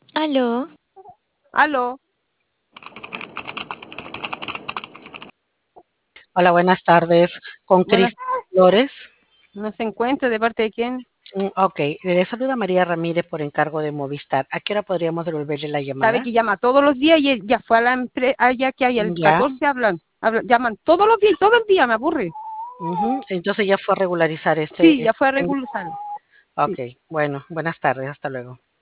Aló, Aló, Hola, buenas tardes. Con buenas, Cris Flores. ¿no se encuentra de parte de quién? Ok, le saluda María Ramírez por encargo de Movistar. ¿A qué hora podríamos devolverle la Sabe llamada? que llama todos los días y él ya fue a la empresa, allá que hay el Ya. 14 llaman todos los días y todo el día, me aburre. Entonces ya fue a regularizar Sí, este, ya este fue a pendiente. regularizar. Ok, Sí. bueno, buenas tardes, hasta luego.